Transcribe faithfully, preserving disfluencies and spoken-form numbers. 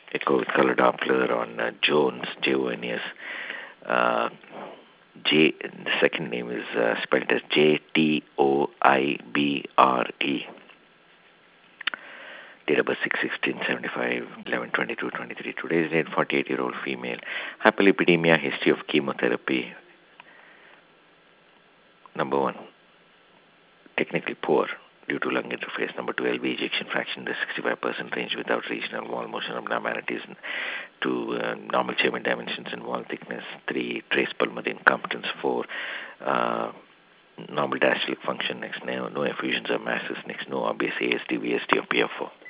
Echo with color Doppler on uh, Jones, J O N E S. Uh, J, the second name is uh, spelled as J T O I B R E. Date of birth six sixteen seventy-five, eleven twenty-two twenty-three. Today's date, forty-eight-year-old female. Hyperlipidemia, history of chemotherapy. Number one, technically poor due to lung interface. Number two, L V ejection fraction in the sixty-five percent range without regional wall motion abnormalities. Two, uh, normal Chairman dimensions and wall thickness. Three, trace pulmonary incompetence. Four, uh, normal diastolic function. Next, no, no effusions or masses. Next, no obvious A S D, V S D, or P F O.